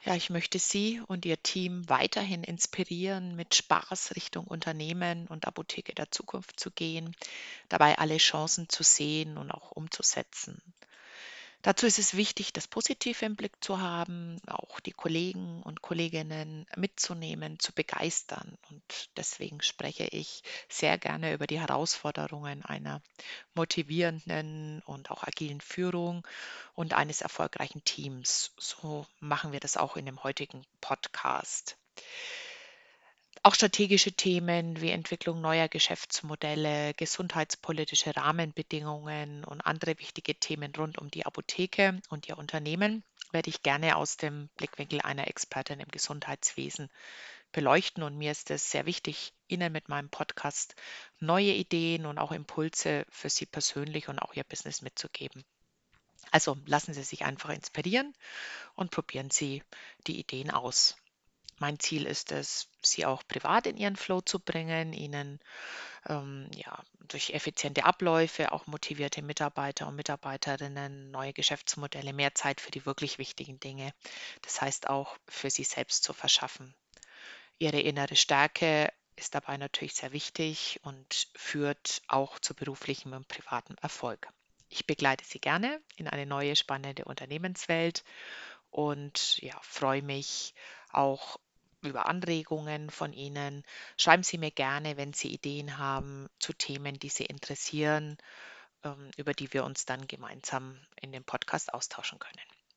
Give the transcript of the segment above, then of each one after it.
Ja, ich möchte Sie und Ihr Team weiterhin inspirieren, mit Spaß Richtung Unternehmen und Apotheke der Zukunft zu gehen, dabei alle Chancen zu sehen und auch umzusetzen. Dazu ist es wichtig, das Positive im Blick zu haben, auch die Kollegen und Kolleginnen mitzunehmen, zu begeistern. Und deswegen spreche ich sehr gerne über die Herausforderungen einer motivierenden und auch agilen Führung und eines erfolgreichen Teams. So machen wir das auch in dem heutigen Podcast. Auch strategische Themen wie Entwicklung neuer Geschäftsmodelle, gesundheitspolitische Rahmenbedingungen und andere wichtige Themen rund um die Apotheke und ihr Unternehmen werde ich gerne aus dem Blickwinkel einer Expertin im Gesundheitswesen beleuchten. Und mir ist es sehr wichtig, Ihnen mit meinem Podcast neue Ideen und auch Impulse für Sie persönlich und auch Ihr Business mitzugeben. Also lassen Sie sich einfach inspirieren und probieren Sie die Ideen aus. Mein Ziel ist es, Sie auch privat in Ihren Flow zu bringen, Ihnen ja, durch effiziente Abläufe, auch motivierte Mitarbeiter und Mitarbeiterinnen, neue Geschäftsmodelle, mehr Zeit für die wirklich wichtigen Dinge. Das heißt auch für Sie selbst zu verschaffen. Ihre innere Stärke ist dabei natürlich sehr wichtig und führt auch zu beruflichem und privatem Erfolg. Ich begleite Sie gerne in eine neue spannende Unternehmenswelt und ja, freue mich auch über Anregungen von Ihnen. Schreiben Sie mir gerne, wenn Sie Ideen haben zu Themen, die Sie interessieren, über die wir uns dann gemeinsam in dem Podcast austauschen können.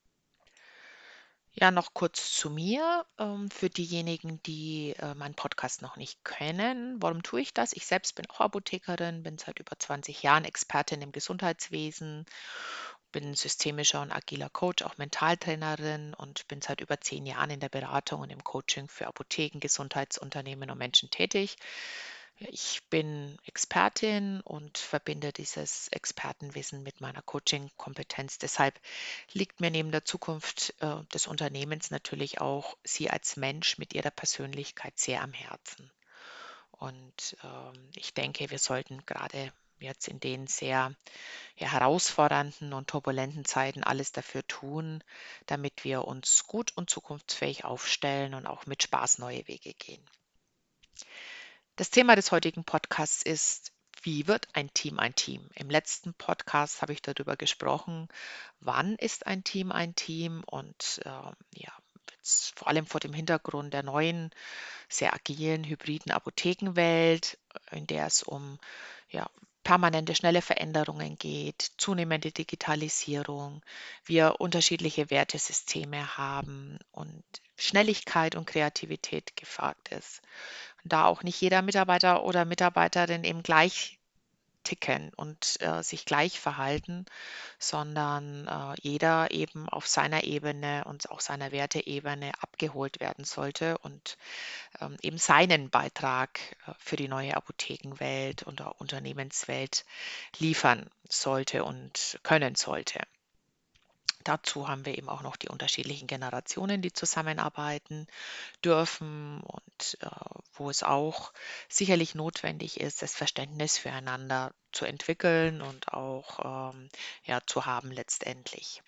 Ja, noch kurz zu mir, für diejenigen, die meinen Podcast noch nicht kennen. Warum tue ich das? Ich selbst bin auch Apothekerin, bin seit über 20 Jahren Expertin im Gesundheitswesen, bin systemischer und agiler Coach, auch Mentaltrainerin und bin seit über 10 Jahren in der Beratung und im Coaching für Apotheken, Gesundheitsunternehmen und Menschen tätig. Ja, ich bin Expertin und verbinde dieses Expertenwissen mit meiner Coaching-Kompetenz. Deshalb liegt mir neben der Zukunft des Unternehmens natürlich auch Sie als Mensch mit Ihrer Persönlichkeit sehr am Herzen. Und ich denke, wir sollten gerade jetzt in den sehr ja, herausfordernden und turbulenten Zeiten alles dafür tun, damit wir uns gut und zukunftsfähig aufstellen und auch mit Spaß neue Wege gehen. Das Thema des heutigen Podcasts ist, wie wird ein Team ein Team? Im letzten Podcast habe ich darüber gesprochen, wann ist ein Team ein Team und ja, jetzt vor allem vor dem Hintergrund der neuen, sehr agilen, hybriden Apothekenwelt, in der es um ja, permanente, schnelle Veränderungen geht, zunehmende Digitalisierung, wir unterschiedliche Wertesysteme haben und Schnelligkeit und Kreativität gefragt ist. Da auch nicht jeder Mitarbeiter oder Mitarbeiterin eben gleich ticken und sich gleich verhalten, sondern jeder eben auf seiner Ebene und auch seiner Werteebene abgeholt werden sollte und eben seinen Beitrag für die neue Apothekenwelt und auch Unternehmenswelt liefern sollte und können sollte. Dazu haben wir eben auch noch die unterschiedlichen Generationen, die zusammenarbeiten dürfen und wo es auch sicherlich notwendig ist, das Verständnis füreinander zu entwickeln und auch ja, zu haben letztendlich.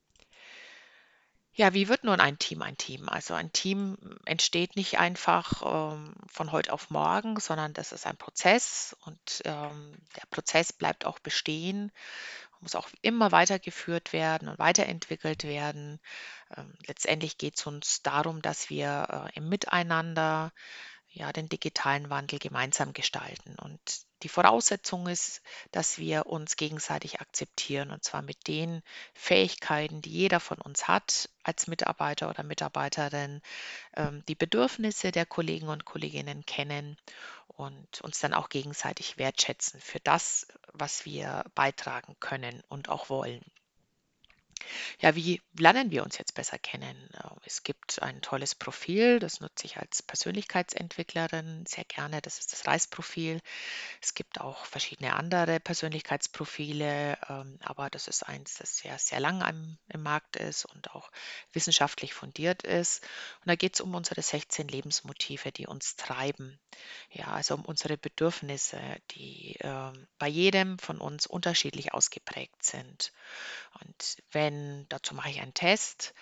Ja, wie wird nun ein Team ein Team? Also ein Team entsteht nicht einfach von heute auf morgen, sondern das ist ein Prozess und der Prozess bleibt auch bestehen, muss auch immer weitergeführt werden und weiterentwickelt werden. Letztendlich geht es uns darum, dass wir im Miteinander ja, den digitalen Wandel gemeinsam gestalten. Und die Voraussetzung ist, dass wir uns gegenseitig akzeptieren, und zwar mit den Fähigkeiten, die jeder von uns hat als Mitarbeiter oder Mitarbeiterin, die Bedürfnisse der Kollegen und Kolleginnen kennen und uns dann auch gegenseitig wertschätzen für das, was wir beitragen können und auch wollen. Ja, wie lernen wir uns jetzt besser kennen? Es gibt ein tolles Profil, das nutze ich als Persönlichkeitsentwicklerin sehr gerne. Das ist das RISE-Profil. Es gibt auch verschiedene andere Persönlichkeitsprofile, aber das ist eins, das sehr, sehr lang im Markt ist und auch wissenschaftlich fundiert ist. Und da geht es um unsere 16 Lebensmotive, die uns treiben. Ja, also um unsere Bedürfnisse, die bei jedem von uns unterschiedlich ausgeprägt sind. Und wenn, dazu mache ich einen Test,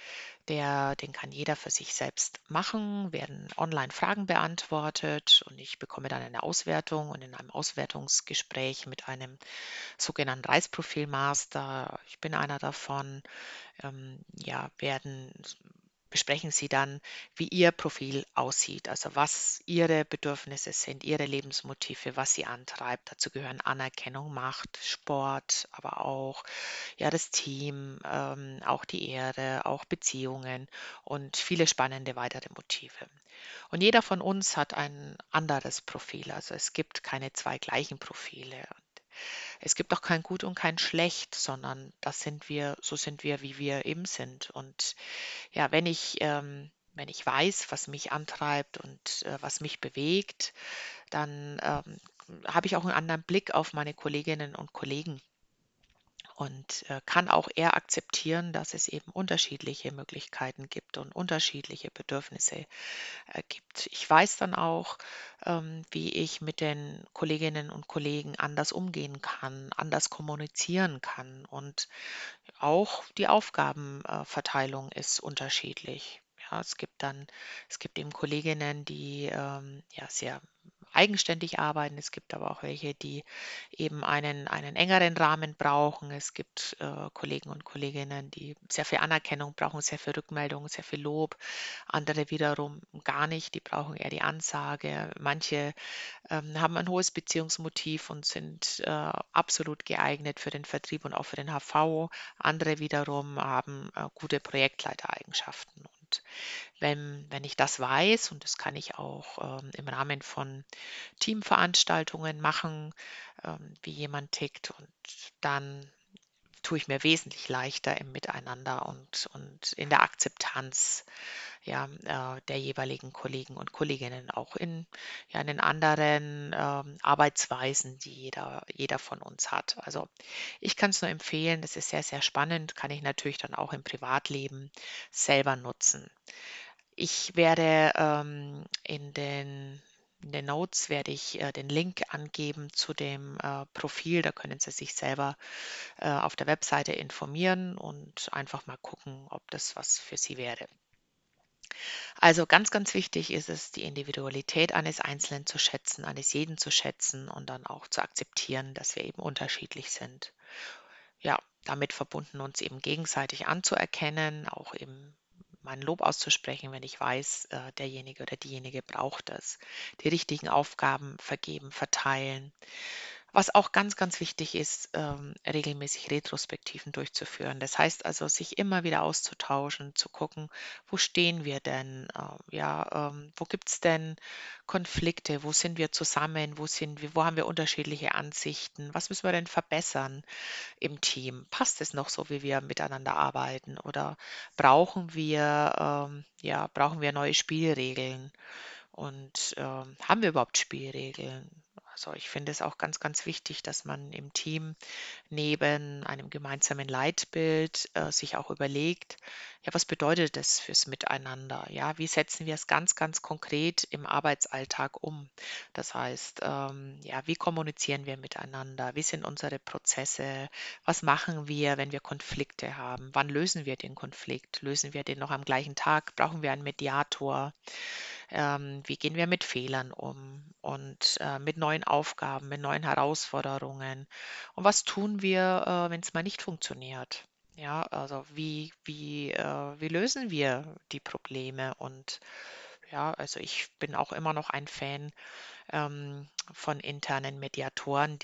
Den kann jeder für sich selbst machen, werden online Fragen beantwortet und ich bekomme dann eine Auswertung und in einem Auswertungsgespräch mit einem sogenannten Reizprofil-Master, ich bin einer davon, ja, besprechen Sie dann, wie Ihr Profil aussieht, also was Ihre Bedürfnisse sind, Ihre Lebensmotive, was Sie antreibt. Dazu gehören Anerkennung, Macht, Sport, aber auch ja, das Team, auch die Ehre, auch Beziehungen und viele spannende weitere Motive. Und jeder von uns hat ein anderes Profil. Also es gibt keine zwei gleichen Profile. Es gibt auch kein Gut und kein Schlecht, sondern so sind wir, wie wir eben sind. Und ja, wenn ich weiß, was mich antreibt und was mich bewegt, dann habe ich auch einen anderen Blick auf meine Kolleginnen und Kollegen und kann auch eher akzeptieren, dass es eben unterschiedliche Möglichkeiten gibt und unterschiedliche Bedürfnisse gibt. Ich weiß dann auch, wie ich mit den Kolleginnen und Kollegen anders umgehen kann, anders kommunizieren kann und auch die Aufgabenverteilung ist unterschiedlich. Ja, es gibt eben Kolleginnen, die ja sehr eigenständig arbeiten. Es gibt aber auch welche, die eben einen engeren Rahmen brauchen. Es gibt Kollegen und Kolleginnen, die sehr viel Anerkennung brauchen, sehr viel Rückmeldung, sehr viel Lob. Andere wiederum gar nicht, die brauchen eher die Ansage. Manche haben ein hohes Beziehungsmotiv und sind absolut geeignet für den Vertrieb und auch für den HV. Andere wiederum haben gute Projektleitereigenschaften. Und wenn ich das weiß, und das kann ich auch im Rahmen von Teamveranstaltungen machen, wie jemand tickt, und dann tue ich mir wesentlich leichter im Miteinander und in der Akzeptanz ja, der jeweiligen Kollegen und Kolleginnen, auch ja, in den anderen Arbeitsweisen, die jeder von uns hat. Also ich kann es nur empfehlen, das ist sehr, sehr spannend, kann ich natürlich dann auch im Privatleben selber nutzen. Ich werde in den Notes werde ich den Link angeben zu dem Profil. Da können Sie sich selber auf der Webseite informieren und einfach mal gucken, ob das was für Sie wäre. Also ganz, ganz wichtig ist es, die Individualität eines Einzelnen zu schätzen, eines jeden zu schätzen und dann auch zu akzeptieren, dass wir eben unterschiedlich sind. Ja, damit verbunden uns eben gegenseitig anzuerkennen, auch eben mein Lob auszusprechen, wenn ich weiß, derjenige oder diejenige braucht es. Die richtigen Aufgaben vergeben, verteilen. Was auch ganz, ganz wichtig ist, regelmäßig Retrospektiven durchzuführen. Das heißt also, sich immer wieder auszutauschen, zu gucken, wo stehen wir denn? Ja, wo gibt es denn Konflikte? Wo sind wir zusammen? Wo haben wir unterschiedliche Ansichten? Was müssen wir denn verbessern im Team? Passt es noch so, wie wir miteinander arbeiten? Oder brauchen wir neue Spielregeln? Und haben wir überhaupt Spielregeln? Also ich finde es auch ganz, ganz wichtig, dass man im Team neben einem gemeinsamen Leitbild sich auch überlegt, ja, was bedeutet das fürs Miteinander? Ja, wie setzen wir es ganz, ganz konkret im Arbeitsalltag um? Das heißt, ja, wie kommunizieren wir miteinander? Wie sind unsere Prozesse? Was machen wir, wenn wir Konflikte haben? Wann lösen wir den Konflikt? Lösen wir den noch am gleichen Tag? Brauchen wir einen Mediator? Wie gehen wir mit Fehlern um und mit neuen Aufgaben, mit neuen Herausforderungen? Und was tun wir, wenn es mal nicht funktioniert? Ja, also wie lösen wir die Probleme? Und ja, also ich bin auch immer noch ein Fan von internen Mediatoren,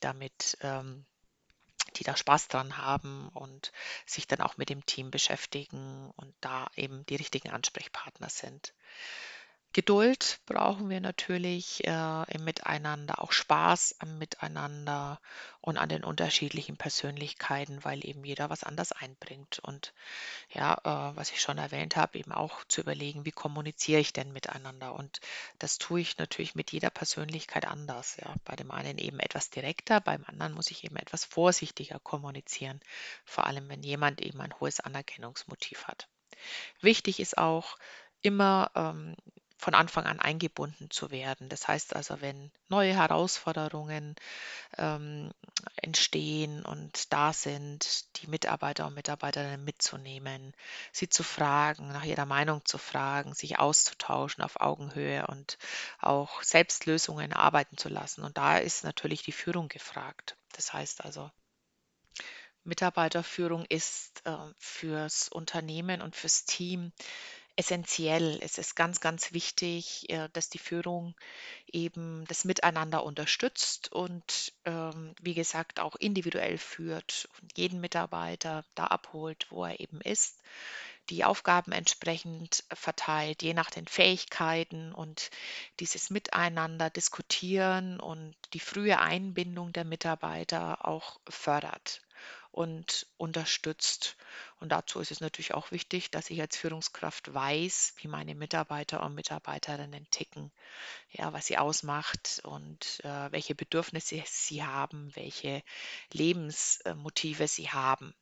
die da Spaß dran haben und sich dann auch mit dem Team beschäftigen und da eben die richtigen Ansprechpartner sind. Geduld brauchen wir natürlich im Miteinander, auch Spaß am Miteinander und an den unterschiedlichen Persönlichkeiten, weil eben jeder was anders einbringt. Und ja, was ich schon erwähnt habe, eben auch zu überlegen, wie kommuniziere ich denn miteinander? Und das tue ich natürlich mit jeder Persönlichkeit anders. Ja. Bei dem einen eben etwas direkter, beim anderen muss ich eben etwas vorsichtiger kommunizieren, vor allem wenn jemand eben ein hohes Anerkennungsmotiv hat. Wichtig ist auch immer von Anfang an eingebunden zu werden. Das heißt also, wenn neue Herausforderungen ähm, entstehen und da sind, die Mitarbeiter und Mitarbeiterinnen mitzunehmen, sie zu fragen, nach ihrer Meinung zu fragen, sich auszutauschen auf Augenhöhe und auch selbst Lösungen erarbeiten zu lassen. Und da ist natürlich die Führung gefragt. Das heißt also, Mitarbeiterführung ist fürs Unternehmen und fürs Team essentiell. Es ist ganz, ganz wichtig, dass die Führung eben das Miteinander unterstützt und wie gesagt auch individuell führt und jeden Mitarbeiter da abholt, wo er eben ist, die Aufgaben entsprechend verteilt, je nach den Fähigkeiten und dieses Miteinander diskutieren und die frühe Einbindung der Mitarbeiter auch fördert und unterstützt. Und dazu ist es natürlich auch wichtig, dass ich als Führungskraft weiß, wie meine Mitarbeiter und Mitarbeiterinnen ticken, ja, was sie ausmacht und welche Bedürfnisse sie haben, welche Lebensmotive sie haben.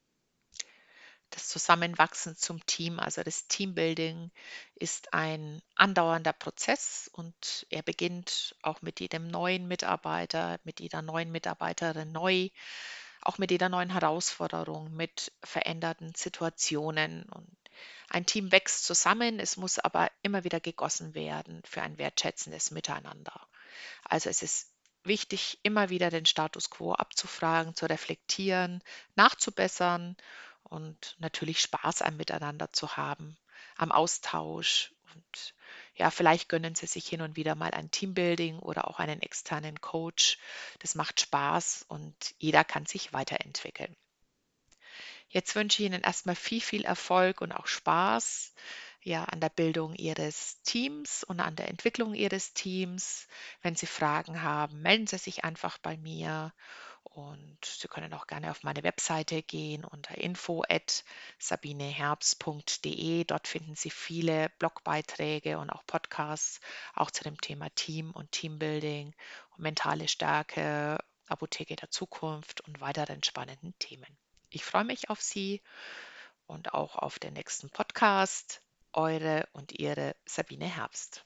Das Zusammenwachsen zum Team, also das Teambuilding, ist ein andauernder Prozess und er beginnt auch mit jedem neuen Mitarbeiter, mit jeder neuen Mitarbeiterin neu, auch mit jeder neuen Herausforderung, mit veränderten Situationen. Und ein Team wächst zusammen, es muss aber immer wieder gegossen werden für ein wertschätzendes Miteinander. Also es ist wichtig, immer wieder den Status quo abzufragen, zu reflektieren, nachzubessern und natürlich Spaß am Miteinander zu haben, am Austausch. Und ja, vielleicht gönnen Sie sich hin und wieder mal ein Teambuilding oder auch einen externen Coach. Das macht Spaß und jeder kann sich weiterentwickeln. Jetzt wünsche ich Ihnen erstmal viel, viel Erfolg und auch Spaß, ja, an der Bildung Ihres Teams und an der Entwicklung Ihres Teams. Wenn Sie Fragen haben, melden Sie sich einfach bei mir und Sie können auch gerne auf meine Webseite gehen unter info@sabineherbst.de. Dort finden Sie viele Blogbeiträge und auch Podcasts, auch zu dem Thema Team und Teambuilding und mentale Stärke, Apotheke der Zukunft und weiteren spannenden Themen. Ich freue mich auf Sie und auch auf den nächsten Podcast. Eure und Ihre Sabine Herbst.